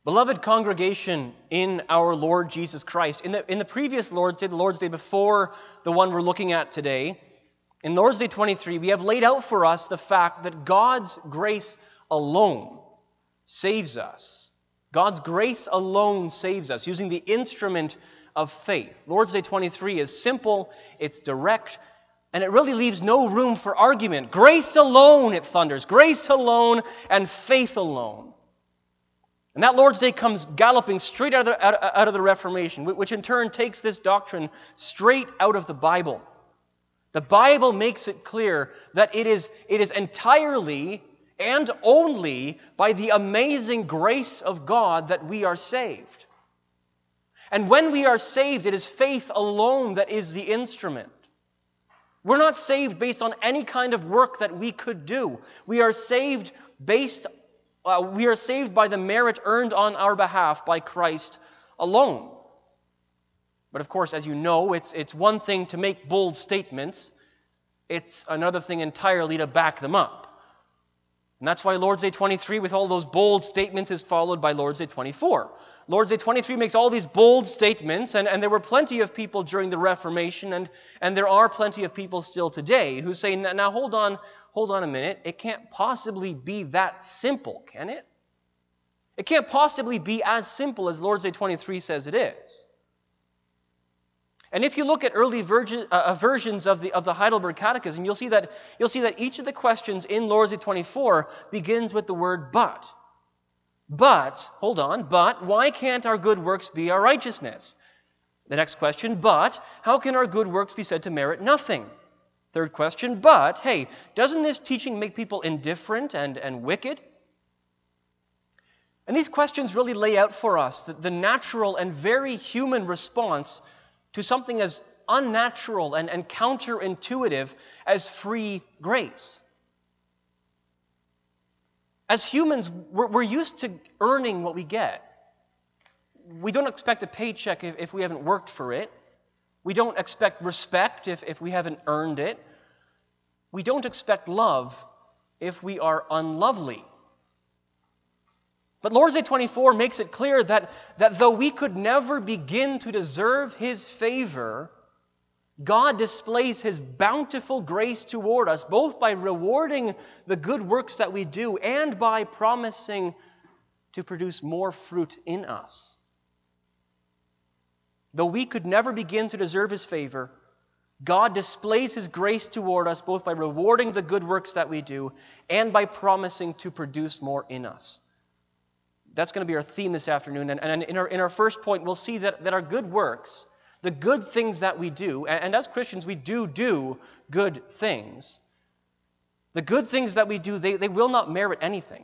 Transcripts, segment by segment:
Beloved congregation in our Lord Jesus Christ, in the previous Lord's Day, the Lord's Day before the one we're looking at today, in Lord's Day 23, we have laid out for us the fact that God's grace alone saves us. God's grace alone saves us, using the instrument of faith. Lord's Day 23 is simple, it's direct, and it really leaves no room for argument. Grace alone, it thunders. Grace alone and faith alone. And that Lord's Day comes galloping straight out of the Reformation, which in turn takes this doctrine straight out of the Bible. The Bible makes it clear that it is entirely and only by the amazing grace of God that we are saved. And when we are saved, it is faith alone that is the instrument. We're not saved based on any kind of work that we could do. We are saved by the merit earned on our behalf by Christ alone. But of course, as you know, it's one thing to make bold statements. It's another thing entirely to back them up. And that's why Lord's Day 23, with all those bold statements, is followed by Lord's Day 24. Lord's Day 23 makes all these bold statements, and there were plenty of people during the Reformation, and there are plenty of people still today who say, now hold on a minute, it can't possibly be that simple, can it? It can't possibly be as simple as Lord's Day 23 says it is. And if you look at early versions of the Heidelberg Catechism, you'll see that each of the questions in Lord's Day 24 begins with the word but. But, hold on, but why can't our good works be our righteousness? The next question, but how can our good works be said to merit nothing? Third question, but, hey, doesn't this teaching make people indifferent and wicked? And these questions really lay out for us the natural and very human response to something as unnatural and counterintuitive as free grace. As humans, we're used to earning what we get. We don't expect a paycheck if we haven't worked for it. We don't expect respect if we haven't earned it. We don't expect love if we are unlovely. But Lord's Day 24 makes it clear that though we could never begin to deserve His favor, God displays His bountiful grace toward us, both by rewarding the good works that we do and by promising to produce more fruit in us. Though we could never begin to deserve His favor, God displays His grace toward us both by rewarding the good works that we do and by promising to produce more in us. That's going to be our theme this afternoon. And in our first point, we'll see that our good works, the good things that we do, and as Christians we do good things, the good things that we do, they will not merit anything.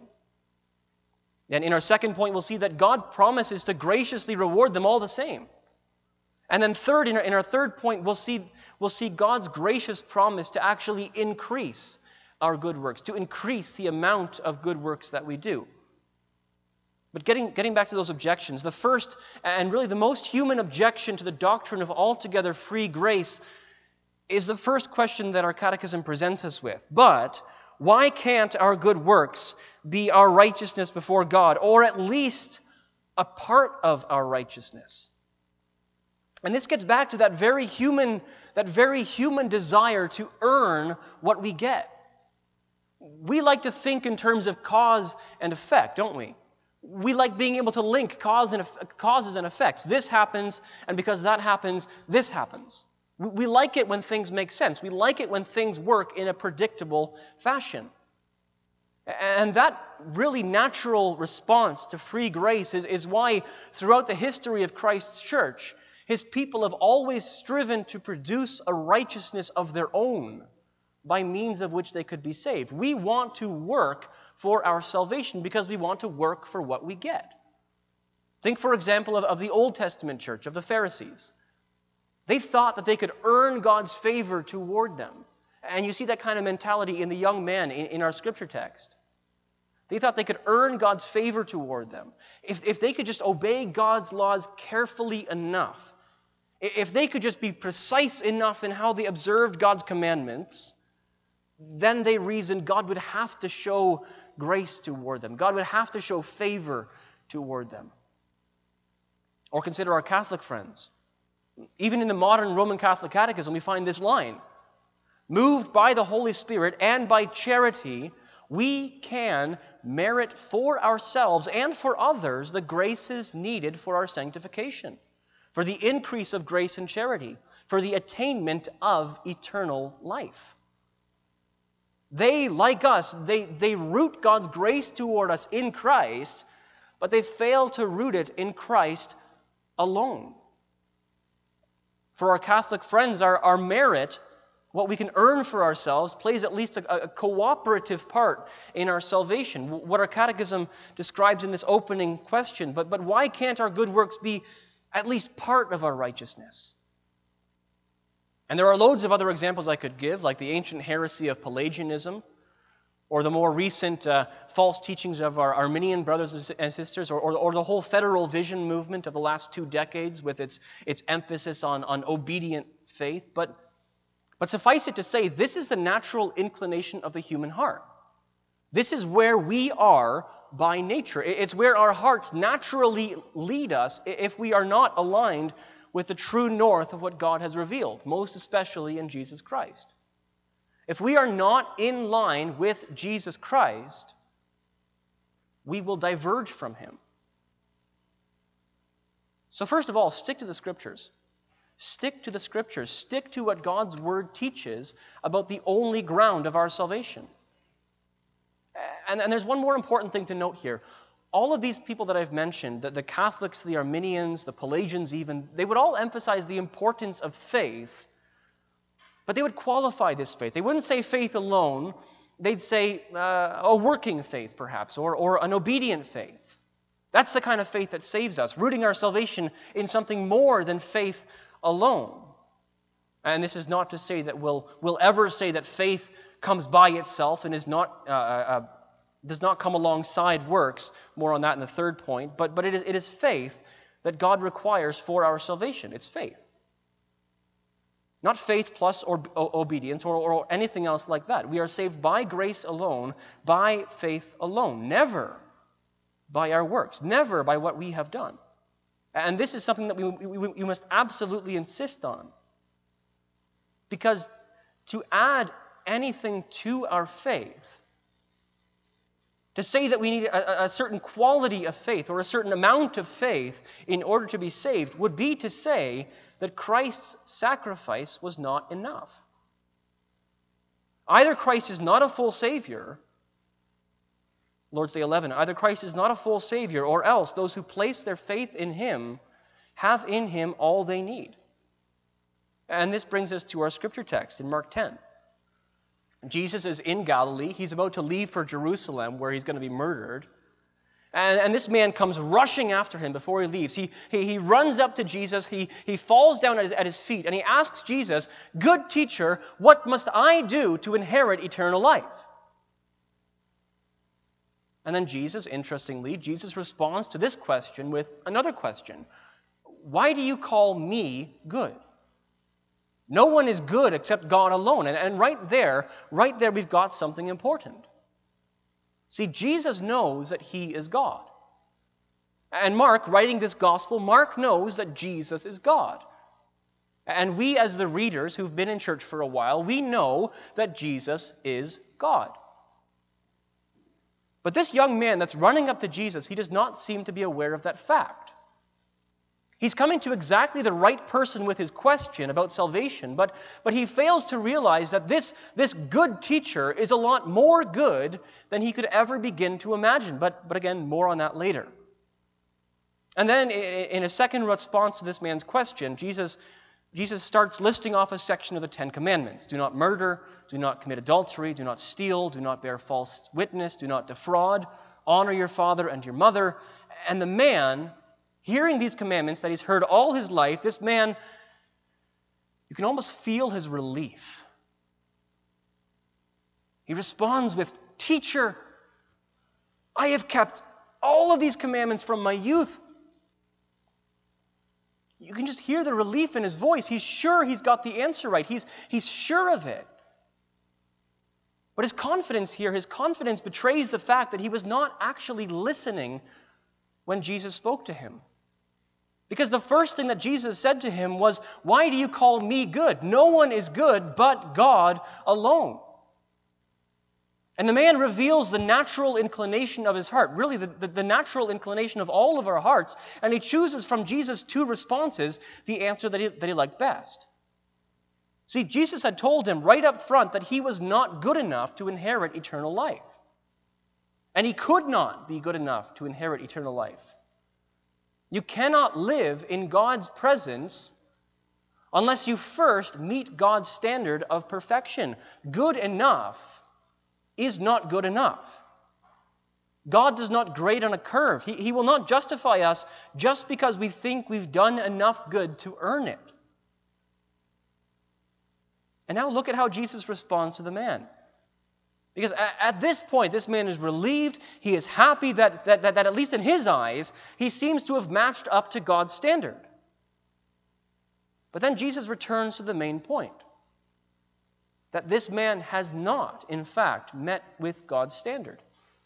And in our second point, we'll see that God promises to graciously reward them all the same. And then third, in our third point, we'll see God's gracious promise to actually increase our good works, to increase the amount of good works that we do. But getting back to those objections, the first and really the most human objection to the doctrine of altogether free grace is the first question that our catechism presents us with. But why can't our good works be our righteousness before God, or at least a part of our righteousness? And this gets back to that very human desire to earn what we get. We like to think in terms of cause and effect, don't we? We like being able to link causes and effects. This happens, and because that happens, this happens. We like it when things make sense. We like it when things work in a predictable fashion. And that really natural response to free grace is why throughout the history of Christ's church, His people have always striven to produce a righteousness of their own by means of which they could be saved. We want to work for our salvation because we want to work for what we get. Think, for example, of the Old Testament church, of the Pharisees. They thought that they could earn God's favor toward them. And you see that kind of mentality in the young man in our scripture text. They thought they could earn God's favor toward them. If they could just obey God's laws carefully enough, if they could just be precise enough in how they observed God's commandments, then they reasoned God would have to show grace toward them. God would have to show favor toward them. Or consider our Catholic friends. Even in the modern Roman Catholic Catechism, we find this line: moved by the Holy Spirit and by charity, we can merit for ourselves and for others the graces needed for our sanctification, for the increase of grace and charity, for the attainment of eternal life. They, like us, they root God's grace toward us in Christ, but they fail to root it in Christ alone. For our Catholic friends, our merit, what we can earn for ourselves, plays at least a cooperative part in our salvation, what our Catechism describes in this opening question. But why can't our good works be at least part of our righteousness? And there are loads of other examples I could give, like the ancient heresy of Pelagianism, or the more recent false teachings of our Arminian brothers and sisters, or the whole federal vision movement of the last 2 decades with its emphasis on obedient faith. But suffice it to say, this is the natural inclination of the human heart. This is where we are by nature. It's where our hearts naturally lead us if we are not aligned with the true north of what God has revealed, most especially in Jesus Christ. If we are not in line with Jesus Christ, we will diverge from Him. So first of all, stick to the Scriptures. Stick to the Scriptures. Stick to what God's Word teaches about the only ground of our salvation. And there's one more important thing to note here. All of these people that I've mentioned, the Catholics, the Arminians, the Pelagians even, they would all emphasize the importance of faith, but they would qualify this faith. They wouldn't say faith alone. They'd say a working faith, perhaps, or an obedient faith. That's the kind of faith that saves us, rooting our salvation in something more than faith alone. And this is not to say that we'll ever say that faith comes by itself and is not does not come alongside works. More on that in the third point. But it is faith that God requires for our salvation. It's faith. Not faith plus obedience or anything else like that. We are saved by grace alone, by faith alone. Never by our works. Never by what we have done. And this is something that we must absolutely insist on. Because to add anything to our faith, to say that we need a certain quality of faith or a certain amount of faith in order to be saved would be to say that Christ's sacrifice was not enough. Either Christ is not a full Savior, Lord's Day 11, either Christ is not a full Savior, or else those who place their faith in Him have in Him all they need. And this brings us to our scripture text in Mark 10. Jesus is in Galilee. He's about to leave for Jerusalem, where he's going to be murdered. And this man comes rushing after him before he leaves. He runs up to Jesus. He falls down at his feet, and he asks Jesus, "Good teacher, what must I do to inherit eternal life?" And then Jesus responds to this question with another question. "Why do you call me good? No one is good except God alone." And right there, we've got something important. See, Jesus knows that He is God. And Mark, writing this gospel, Mark knows that Jesus is God. And we, as the readers who've been in church for a while, we know that Jesus is God. But this young man that's running up to Jesus, he does not seem to be aware of that fact. He's coming to exactly the right person with his question about salvation, but he fails to realize that this good teacher is a lot more good than he could ever begin to imagine. But again, more on that later. And then, in a second response to this man's question, Jesus starts listing off a section of the 10 Commandments. Do not murder, do not commit adultery, do not steal, do not bear false witness, do not defraud, honor your father and your mother. And the man, hearing these commandments that he's heard all his life, this man, you can almost feel his relief. He responds with, "Teacher, I have kept all of these commandments from my youth." You can just hear the relief in his voice. He's sure he's got the answer right. He's sure of it. But his confidence betrays the fact that he was not actually listening when Jesus spoke to him. Because the first thing that Jesus said to him was, "Why do you call me good? No one is good but God alone." And the man reveals the natural inclination of his heart, really the natural inclination of all of our hearts, and he chooses from Jesus two responses, the answer that he liked best. See, Jesus had told him right up front that he was not good enough to inherit eternal life. And he could not be good enough to inherit eternal life. You cannot live in God's presence unless you first meet God's standard of perfection. Good enough is not good enough. God does not grade on a curve. He will not justify us just because we think we've done enough good to earn it. And now look at how Jesus responds to the man. Because at this point, this man is relieved. He is happy that at least in his eyes, he seems to have matched up to God's standard. But then Jesus returns to the main point. That this man has not, in fact, met with God's standard.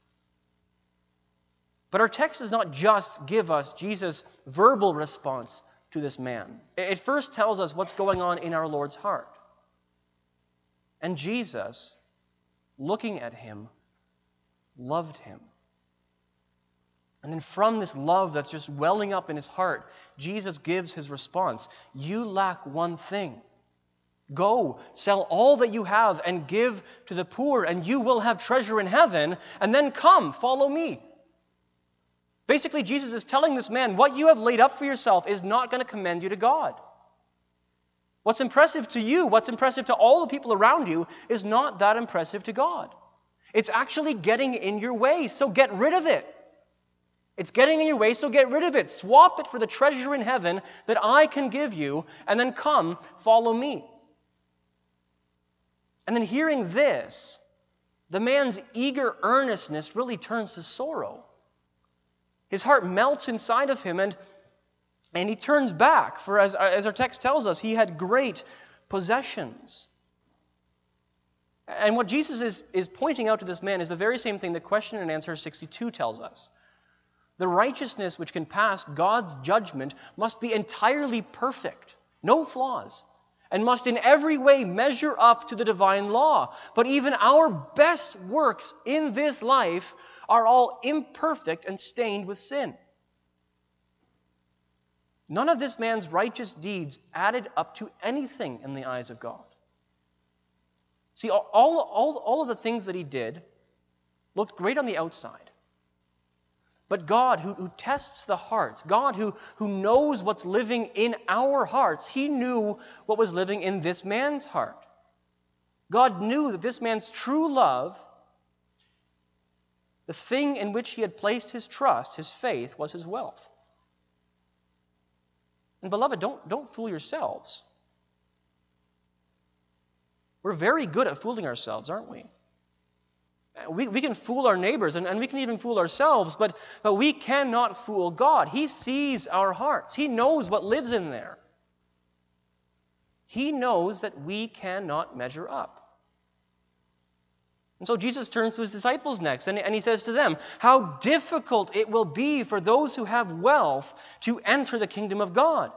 But our text does not just give us Jesus' verbal response to this man. It first tells us what's going on in our Lord's heart. And Jesus, looking at him, loved him. And then from this love that's just welling up in his heart, Jesus gives his response. You lack one thing. Go, sell all that you have and give to the poor, and you will have treasure in heaven, and then come, follow me. Basically, Jesus is telling this man, what you have laid up for yourself is not going to commend you to God. What's impressive to you, what's impressive to all the people around you, is not that impressive to God. It's actually getting in your way, so get rid of it. It's getting in your way, so get rid of it. Swap it for the treasure in heaven that I can give you, and then come, follow me. And then hearing this, the man's eager earnestness really turns to sorrow. His heart melts inside of him, and he turns back. For as our text tells us, he had great possessions. And what Jesus is pointing out to this man is the very same thing that question and answer 62 tells us. The righteousness which can pass God's judgment must be entirely perfect, no flaws, and must in every way measure up to the divine law. But even our best works in this life are all imperfect and stained with sin. None of this man's righteous deeds added up to anything in the eyes of God. See, all of the things that he did looked great on the outside. But God, who tests the hearts, God who knows what's living in our hearts, he knew what was living in this man's heart. God knew that this man's true love, the thing in which he had placed his trust, his faith, was his wealth. And beloved, don't fool yourselves. We're very good at fooling ourselves, aren't we? We can fool our neighbors, and we can even fool ourselves, but we cannot fool God. He sees our hearts. He knows what lives in there. He knows that we cannot measure up. And so Jesus turns to his disciples next, and he says to them, how difficult it will be for those who have wealth to enter the kingdom of God.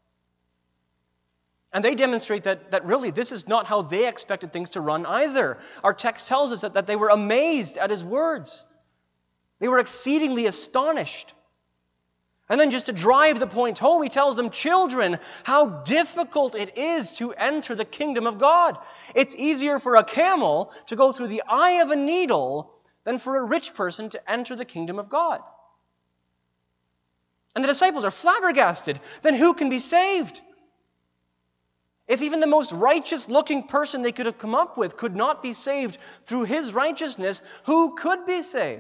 And they demonstrate that really this is not how they expected things to run either. Our text tells us that they were amazed at his words. They were exceedingly astonished. And then just to drive the point home, he tells them, children, how difficult it is to enter the kingdom of God. It's easier for a camel to go through the eye of a needle than for a rich person to enter the kingdom of God. And the disciples are flabbergasted. Then who can be saved? If even the most righteous-looking person they could have come up with could not be saved through his righteousness, who could be saved?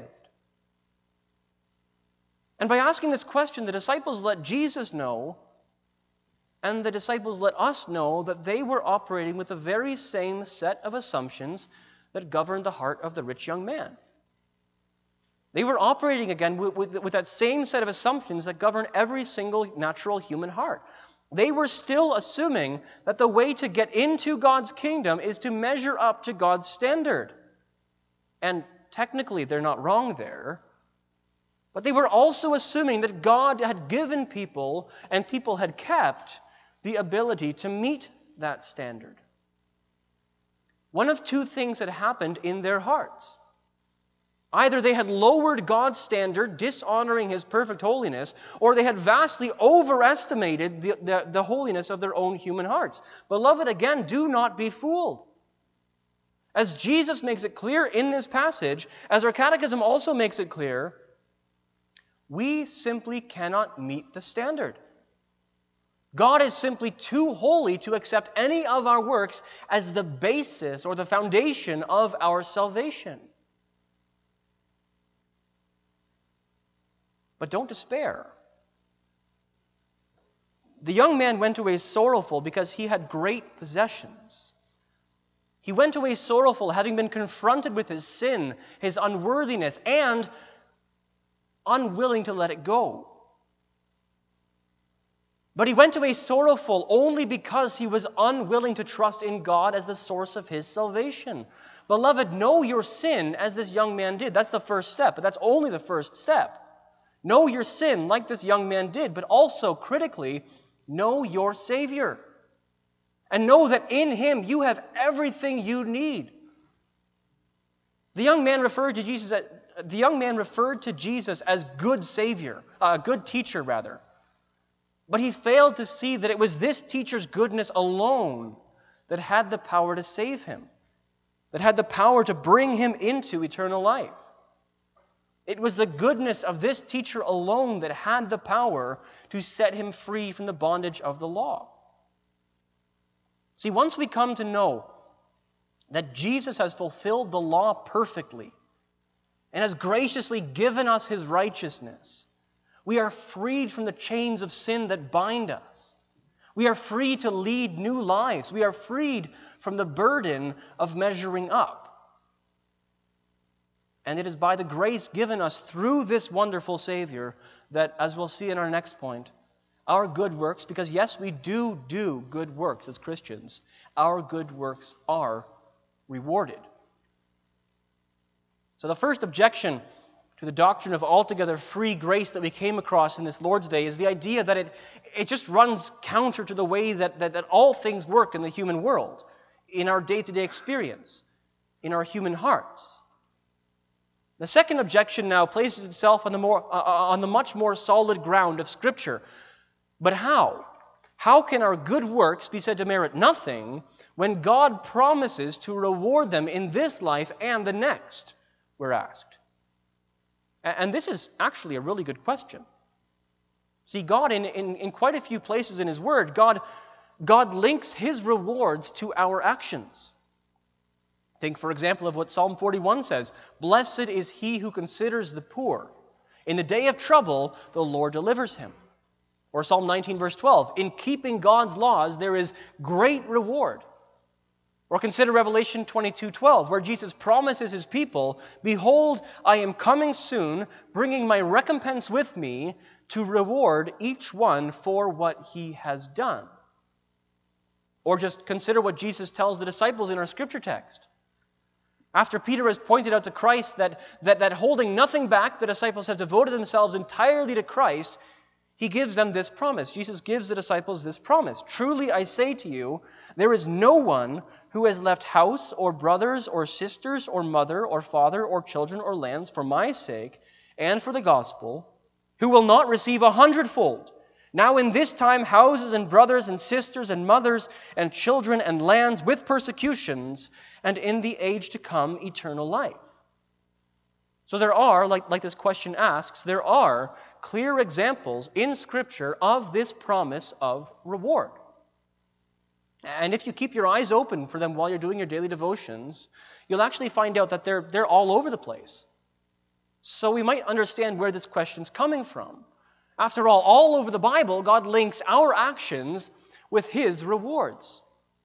And by asking this question, the disciples let Jesus know, and the disciples let us know that they were operating with the very same set of assumptions that governed the heart of the rich young man. They were operating again with that same set of assumptions that govern every single natural human heart. They were still assuming that the way to get into God's kingdom is to measure up to God's standard. And technically, they're not wrong there. But they were also assuming that God had given people, and people had kept, the ability to meet that standard. One of two things had happened in their hearts. Either they had lowered God's standard, dishonoring His perfect holiness, or they had vastly overestimated the holiness of their own human hearts. Beloved, again, do not be fooled. As Jesus makes it clear in this passage, as our catechism also makes it clear, we simply cannot meet the standard. God is simply too holy to accept any of our works as the basis or the foundation of our salvation. But don't despair. The young man went away sorrowful because he had great possessions. He went away sorrowful, having been confronted with his sin, his unworthiness, and unwilling to let it go. But he went away sorrowful only because he was unwilling to trust in God as the source of his salvation. Beloved, know your sin as this young man did. That's the first step, but that's only the first step. Know your sin like this young man did, but also, critically, know your Savior. And know that in Him you have everything you need. The young man referred to Jesus as good Savior, good teacher rather. But he failed to see that it was this teacher's goodness alone that had the power to save him, that had the power to bring him into eternal life. It was the goodness of this teacher alone that had the power to set him free from the bondage of the law. See, once we come to know that Jesus has fulfilled the law perfectly and has graciously given us His righteousness, we are freed from the chains of sin that bind us. We are free to lead new lives. We are freed from the burden of measuring up. And it is by the grace given us through this wonderful Savior that, as we'll see in our next point, our good works, because yes, we do good works as Christians, our good works are rewarded. So the first objection to the doctrine of altogether free grace that we came across in this Lord's Day is the idea that it just runs counter to the way that all things work in the human world, in our day-to-day experience, in our human hearts. The second objection now places itself on the much more solid ground of Scripture. But how? How can our good works be said to merit nothing when God promises to reward them in this life and the next, we're asked? And this is actually a really good question. See, God, in quite a few places in His Word, God links His rewards to our actions. Think, for example, of what Psalm 41 says. Blessed is he who considers the poor. In the day of trouble, the Lord delivers him. Or Psalm 19, verse 12. In keeping God's laws, there is great reward. Or consider Revelation 22:12, where Jesus promises His people, Behold, I am coming soon, bringing my recompense with me to reward each one for what he has done. Or just consider what Jesus tells the disciples in our Scripture text. After Peter has pointed out to Christ that holding nothing back, the disciples have devoted themselves entirely to Christ, He gives them this promise. Jesus gives the disciples this promise. Truly I say to you, there is no one who has left house or brothers or sisters or mother or father or children or lands for my sake and for the gospel, who will not receive 100-fold. Now in this time houses and brothers and sisters and mothers and children and lands with persecutions, and in the age to come eternal life. So there are, like this question asks, there are clear examples in Scripture of this promise of reward. And if you keep your eyes open for them while you're doing your daily devotions, you'll actually find out that they're all over the place. So we might understand where this question's coming from. After all over the Bible, God links our actions with His rewards.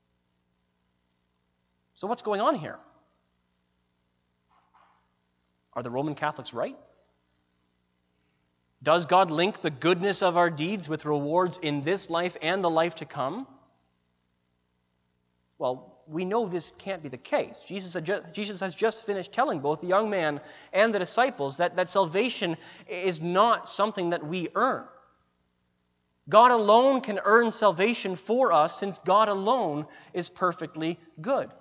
So what's going on here? Are the Roman Catholics right? Does God link the goodness of our deeds with rewards in this life and the life to come? Well, we know this can't be the case. Jesus has just finished telling both the young man and the disciples that salvation is not something that we earn. God alone can earn salvation for us, since God alone is perfectly good.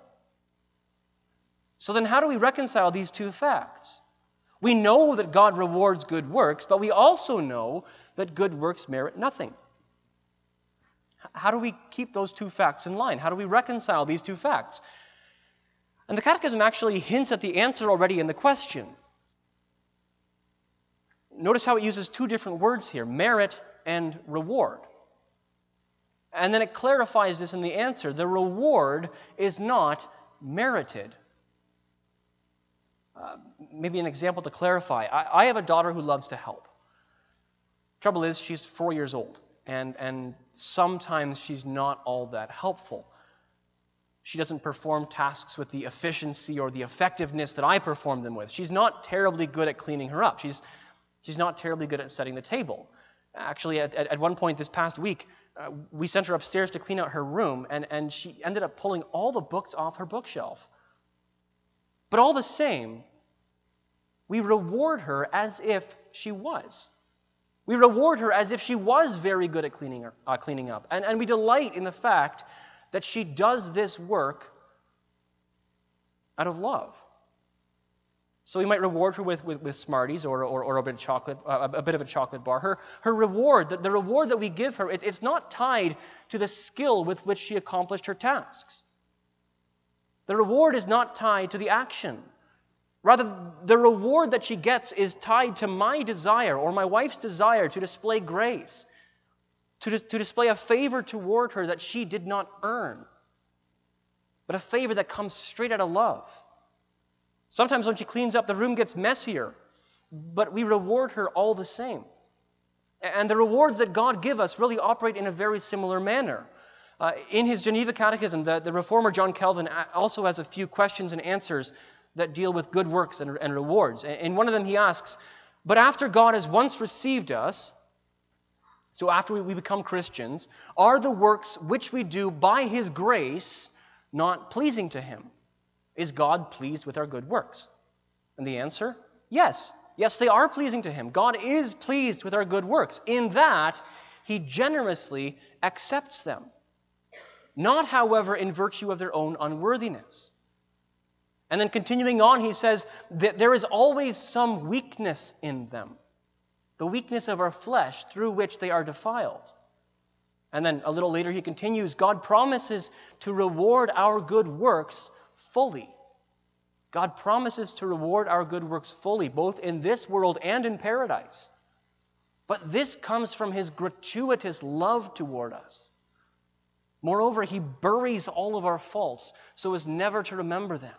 So then how do we reconcile these two facts? We know that God rewards good works, but we also know that good works merit nothing. How do we keep those two facts in line? How do we reconcile these two facts? And the Catechism actually hints at the answer already in the question. Notice how it uses two different words here, merit and reward. And then it clarifies this in the answer. The reward is not merited. Maybe an example to clarify. I have a daughter who loves to help. Trouble is, she's 4 years old, and sometimes she's not all that helpful. She doesn't perform tasks with the efficiency or the effectiveness that I perform them with. She's not terribly good at cleaning her up. She's not terribly good at setting the table. Actually, at one point this past week, we sent her upstairs to clean out her room, and she ended up pulling all the books off her bookshelf. But all the same, we reward her as if she was. We reward her as if she was very good at cleaning up. And we delight in the fact that she does this work out of love. So we might reward her with Smarties or a bit of chocolate, a bit of a chocolate bar. Her reward, the reward that we give her, it's not tied to the skill with which she accomplished her tasks. The reward is not tied to the action. Rather, the reward that she gets is tied to my desire or my wife's desire to display grace, to display a favor toward her that she did not earn, but a favor that comes straight out of love. Sometimes when she cleans up, the room gets messier, but we reward her all the same. And the rewards that God gives us really operate in a very similar manner. In his Geneva Catechism, the Reformer John Calvin also has a few questions and answers that deal with good works and rewards. In one of them he asks, but after God has once received us, so after we become Christians, are the works which we do by His grace not pleasing to Him? Is God pleased with our good works? And the answer, yes. Yes, they are pleasing to Him. God is pleased with our good works, in that He generously accepts them. Not, however, in virtue of their own unworthiness. And then continuing on, he says that there is always some weakness in them. The weakness of our flesh through which they are defiled. And then a little later he continues, God promises to reward our good works fully. God promises to reward our good works fully, both in this world and in paradise. But this comes from His gratuitous love toward us. Moreover, He buries all of our faults so as never to remember them.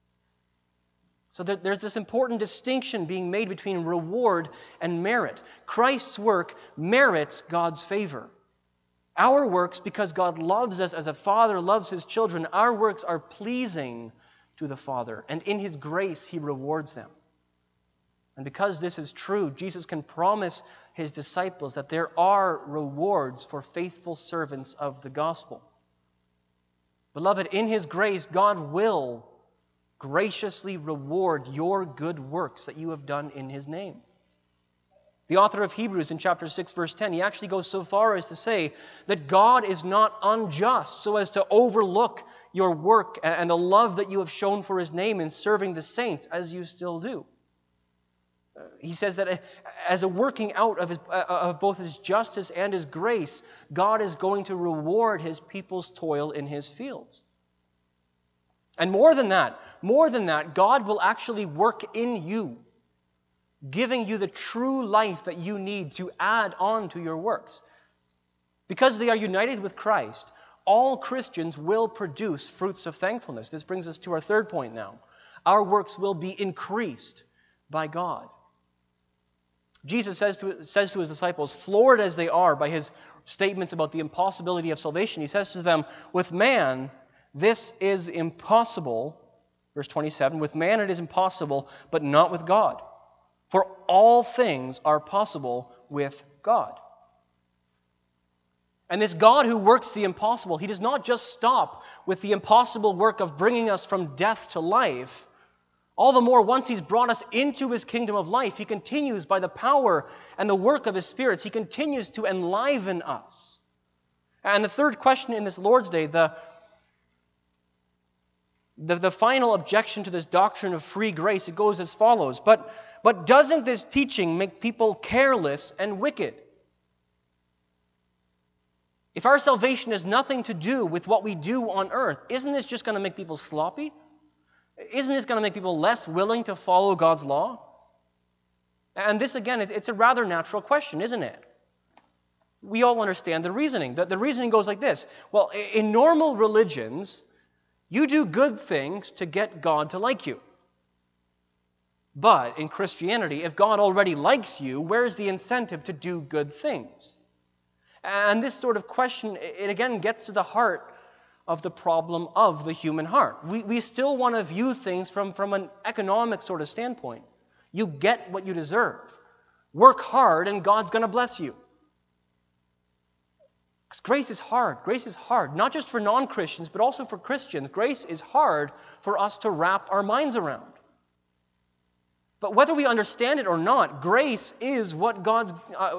So there's this important distinction being made between reward and merit. Christ's work merits God's favor. Our works, because God loves us as a father loves his children, our works are pleasing to the Father, and in His grace He rewards them. And because this is true, Jesus can promise His disciples that there are rewards for faithful servants of the gospel. Beloved, in His grace, God will graciously reward your good works that you have done in His name. The author of Hebrews in chapter 6, verse 10, he actually goes so far as to say that God is not unjust so as to overlook your work and the love that you have shown for His name in serving the saints, as you still do. He says that as a working out of both His justice and His grace, God is going to reward His people's toil in His fields. And more than that, God will actually work in you, giving you the true life that you need to add on to your works. Because they are united with Christ, all Christians will produce fruits of thankfulness. This brings us to our third point now. Our works will be increased by God. Jesus says to His disciples, floored as they are by His statements about the impossibility of salvation, He says to them, with man, this is impossible. Verse 27, with man it is impossible, but not with God. For all things are possible with God. And this God who works the impossible, He does not just stop with the impossible work of bringing us from death to life. All the more, once He's brought us into His kingdom of life, He continues by the power and the work of His Spirit. He continues to enliven us. And the third question in this Lord's Day, the final objection to this doctrine of free grace, it goes as follows. But doesn't this teaching make people careless and wicked? If our salvation has nothing to do with what we do on earth, isn't this just going to make people sloppy? Isn't this going to make people less willing to follow God's law? And this, again, it's a rather natural question, isn't it? We all understand the reasoning. The reasoning goes like this. Well, in normal religions, you do good things to get God to like you. But in Christianity, if God already likes you, where's the incentive to do good things? And this sort of question, it again gets to the heart of the problem of the human heart. We still want to view things from an economic sort of standpoint. You get what you deserve. Work hard and God's going to bless you. Because grace is hard. Grace is hard, not just for non-Christians, but also for Christians. Grace is hard for us to wrap our minds around. But whether we understand it or not, grace is what God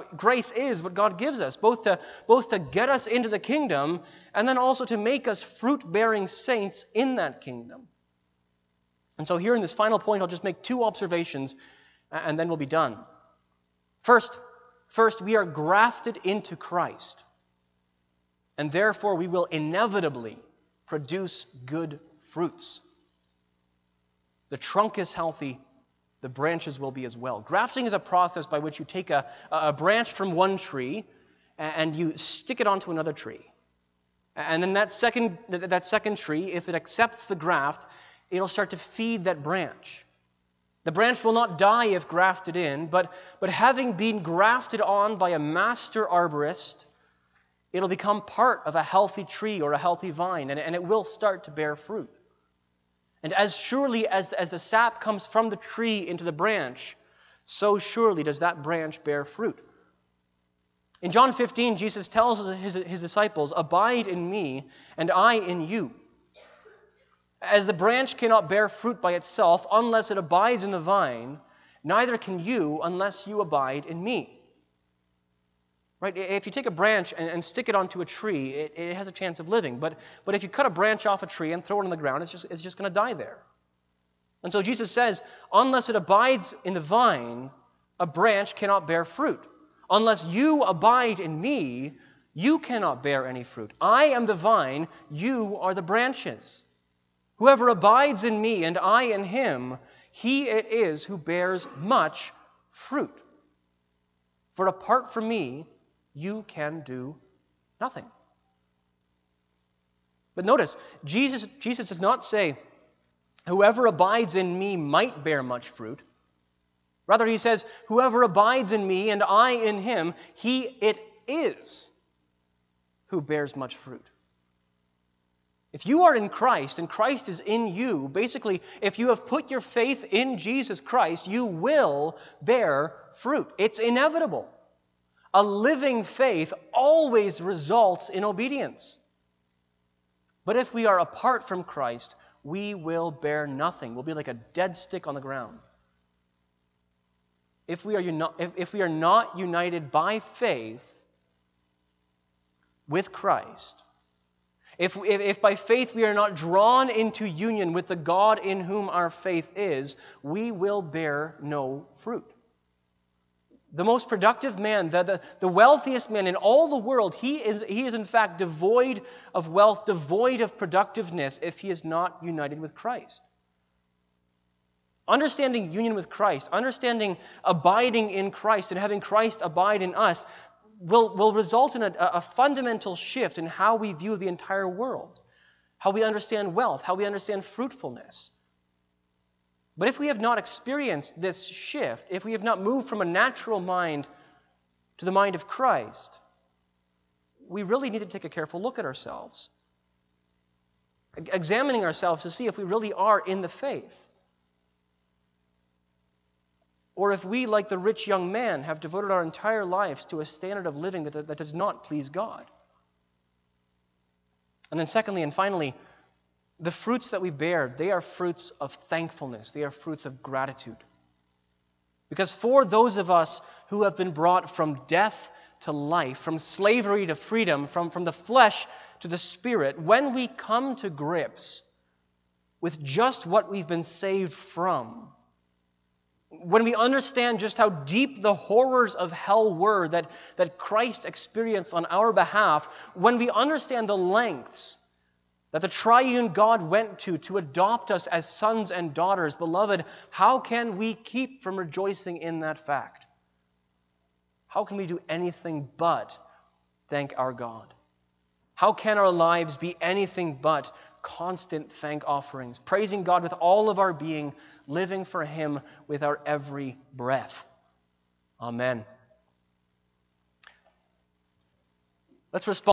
gives us, both to get us into the kingdom and then also to make us fruit-bearing saints in that kingdom. And so here in this final point, I'll just make two observations and then we'll be done. First, we are grafted into Christ, and therefore we will inevitably produce good fruits. The trunk is healthy, the branches will be as well. Grafting is a process by which you take a branch from one tree and you stick it onto another tree. And then that second tree, if it accepts the graft, it'll start to feed that branch. The branch will not die if grafted in, but having been grafted on by a master arborist, it'll become part of a healthy tree or a healthy vine, and it will start to bear fruit. And as surely as the sap comes from the tree into the branch, so surely does that branch bear fruit. In John 15, Jesus tells his disciples, "Abide in me, and I in you. As the branch cannot bear fruit by itself unless it abides in the vine, neither can you unless you abide in me." Right? If you take a branch and stick it onto a tree, it has a chance of living. But if you cut a branch off a tree and throw it on the ground, it's just going to die there. And so Jesus says, unless it abides in the vine, a branch cannot bear fruit. Unless you abide in me, you cannot bear any fruit. I am the vine, you are the branches. Whoever abides in me and I in him, he it is who bears much fruit. For apart from me, you can do nothing. But notice, Jesus does not say, whoever abides in me might bear much fruit. Rather, he says, whoever abides in me and I in him, he it is who bears much fruit. If you are in Christ and Christ is in you, basically, if you have put your faith in Jesus Christ, you will bear fruit. It's inevitable. A living faith always results in obedience. But if we are apart from Christ, we will bear nothing. We'll be like a dead stick on the ground. If we are not united by faith with Christ, if by faith we are not drawn into union with the God in whom our faith is, we will bear no fruit. The most productive man, the wealthiest man in all the world, he is in fact devoid of wealth, devoid of productiveness if he is not united with Christ. Understanding union with Christ, understanding abiding in Christ and having Christ abide in us will result in a fundamental shift in how we view the entire world, how we understand wealth, how we understand fruitfulness. But if we have not experienced this shift, if we have not moved from a natural mind to the mind of Christ, we really need to take a careful look at ourselves, examining ourselves to see if we really are in the faith. Or if we, like the rich young man, have devoted our entire lives to a standard of living that does not please God. And then secondly and finally, the fruits that we bear, they are fruits of thankfulness. They are fruits of gratitude. Because for those of us who have been brought from death to life, from slavery to freedom, from the flesh to the Spirit, when we come to grips with just what we've been saved from, when we understand just how deep the horrors of hell were that Christ experienced on our behalf, when we understand the lengths that the triune God went to adopt us as sons and daughters, beloved, how can we keep from rejoicing in that fact? How can we do anything but thank our God? How can our lives be anything but constant thank offerings, praising God with all of our being, living for Him with our every breath? Amen. Let's respond.